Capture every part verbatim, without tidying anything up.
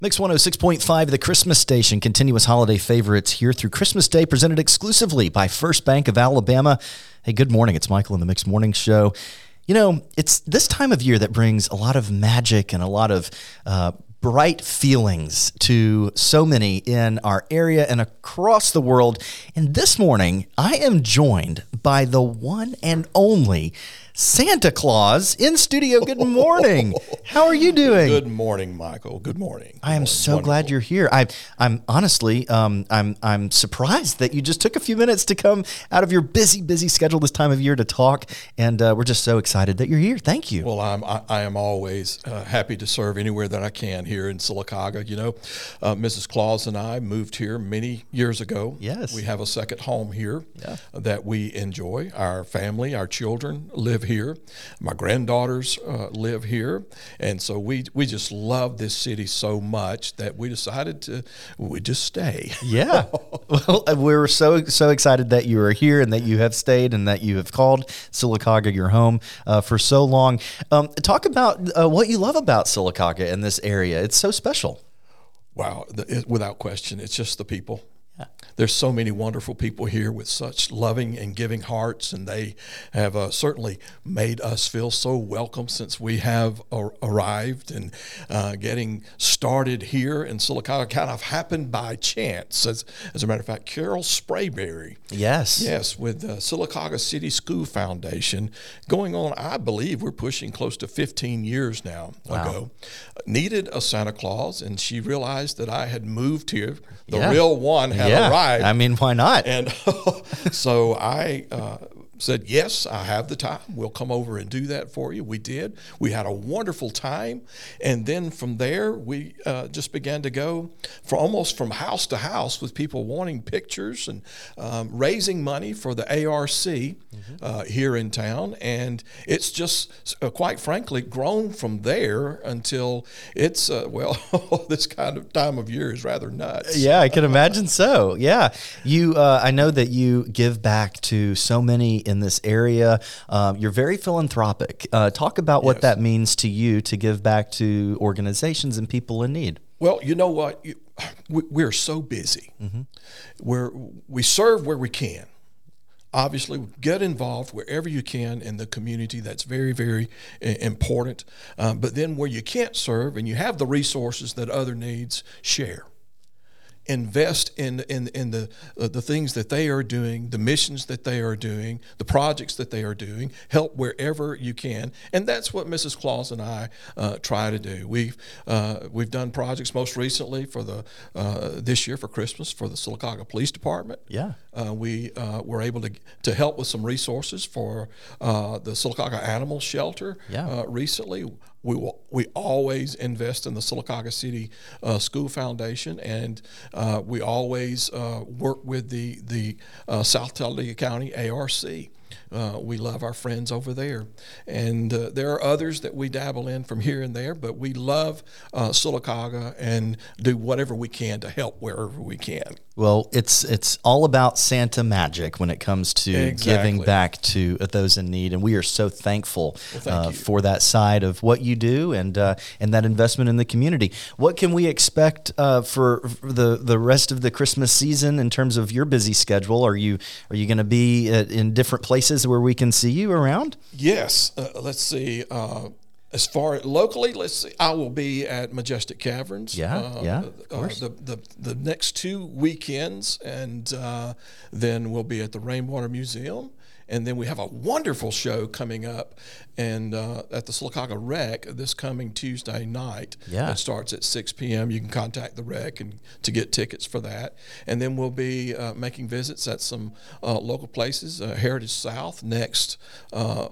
Mix one oh six point five, the Christmas Station. Continuous holiday favorites here through Christmas Day, presented exclusively by First Bank of Alabama. Hey, good morning. It's Michael in the Mix Morning Show. You know, it's this time of year that brings a lot of magic and a lot of uh, bright feelings to so many in our area and across the world. And this morning, I am joined by the one and only Santa Claus in studio. Good morning. How are you doing? Good morning, Michael. Good morning. Good I am morning. so Wonderful. glad you're here. I, I'm honestly, um, I'm, I'm surprised that you just took a few minutes to come out of your busy, busy schedule this time of year to talk, and uh, we're just so excited that you're here. Thank you. Well, I'm, I, I am always uh, happy to serve anywhere that I can here in Sylacauga. You know, uh, Missus Claus and I moved here many years ago. Yes. We have a second home here Yeah. that we enjoy. Our family, our children live here. My granddaughters uh, live here. And so we we just love this city so much that we decided to we just stay. Yeah. Well, we're so, so excited that you are here and that you have stayed and that you have called Sylacauga your home uh, for so long. Um, talk about uh, what you love about Sylacauga and this area. It's so special. Wow, the, it, without question, it's just the people. Yeah. There's so many wonderful people here with such loving and giving hearts, and they have uh, certainly made us feel so welcome since we have ar- arrived. And uh, getting started here in Sylacauga kind of happened by chance. As, as a matter of fact, Carol Sprayberry, Yes. yes, with the Sylacauga City School Foundation, going on, I believe we're pushing close to fifteen years now Wow. ago, needed a Santa Claus, and she realized that I had moved here. The Yeah. real one had Yeah. arrived. I mean, why not? And so I uh, said, yes, I have the time. We'll come over and do that for you. We did. We had a wonderful time. And then from there, we uh, just began to go for almost from house to house with people wanting pictures and um, raising money for the A R C mm-hmm. uh, here in town. And it's just, uh, quite frankly, grown from there until it's, uh, well, this kind of time of year is rather nuts. Yeah, I can imagine so. Yeah. You, uh, I know that you give back to so many in this area. Um, you're very philanthropic. Uh, talk about what Yes. that means to you to give back to organizations and people in need. Well, you know what? You, we, we're so busy. Mm-hmm. We're, we serve where we can. Obviously, get involved wherever you can in the community. That's very, very important. Um, but then where you can't serve and you have the resources that other needs, share. Invest in in in the uh, the things that they are doing, the missions that they are doing, the projects that they are doing. Help wherever you can, and that's what Missus Claus and I uh, try to do. We've uh, we've done projects most recently for the uh, this year for Christmas for the Sylacauga Police Department. Yeah, uh, we uh, were able to to help with some resources for uh, the Sylacauga Animal Shelter. Yeah. Uh, recently. We will, we always invest in the Sylacauga City uh, School Foundation, and uh, we always uh, work with the the uh, South Talladega County A R C. Uh, we love our friends over there, and uh, there are others that we dabble in from here and there, but we love uh, Sylacauga and do whatever we can to help wherever we can. Well, it's it's all about Santa magic when it comes to Exactly. giving back to those in need, and we are so thankful Well, thank uh, you. for that side of what you do and uh, and that investment in the community. What can we expect uh, for, for the the rest of the Christmas season in terms of your busy schedule? Are you are you going to be at, in different places where we can see you around? Yes. Uh, let's see. Uh, As far locally, let's see. I will be at Majestic Caverns. Yeah, uh, yeah, uh, of course. the, the the next two weekends, and uh, then we'll be at the Rainwater Museum, and then we have a wonderful show coming up, and uh, at the Sylacauga Rec this coming Tuesday night. Yeah. It starts at six p.m. You can contact the Rec and to get tickets for that, and then we'll be uh, making visits at some uh, local places. Uh, Heritage South next. Uh,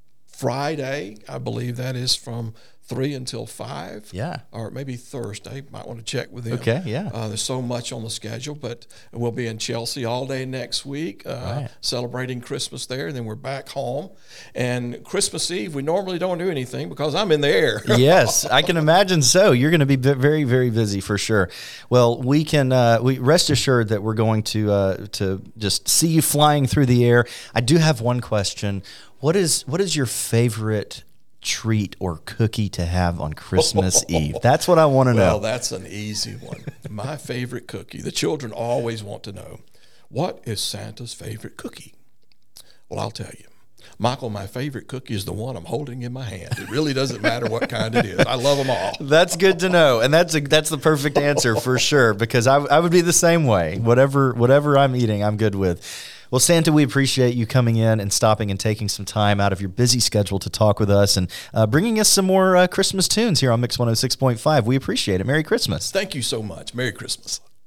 Friday, I believe that is from three until five. Yeah. Or maybe Thursday. Might want to check with them. Okay, yeah. Uh, there's so much on the schedule, but we'll be in Chelsea all day next week, uh, Right. celebrating Christmas there. And then we're back home. And Christmas Eve, we normally don't do anything because I'm in the air. Yes, I can imagine so. You're going to be b- very, very busy for sure. Well, we can uh, we rest assured that we're going to uh, to just see you flying through the air. I do have one question. What is what is your favorite treat or cookie to have on Christmas Eve? That's what I want to know. Well, that's an easy one. My favorite cookie. The children always want to know, what is Santa's favorite cookie? Well, I'll tell you. Michael, my favorite cookie is the one I'm holding in my hand. It really doesn't matter what kind it is. I love them all. That's good to know, and that's a, that's the perfect answer for sure, because I, I would be the same way. Whatever whatever I'm eating, I'm good with. Well, Santa, we appreciate you coming in and stopping and taking some time out of your busy schedule to talk with us and uh, bringing us some more uh, Christmas tunes here on Mix one oh six point five. We appreciate it. Merry Christmas. Thank you so much. Merry Christmas.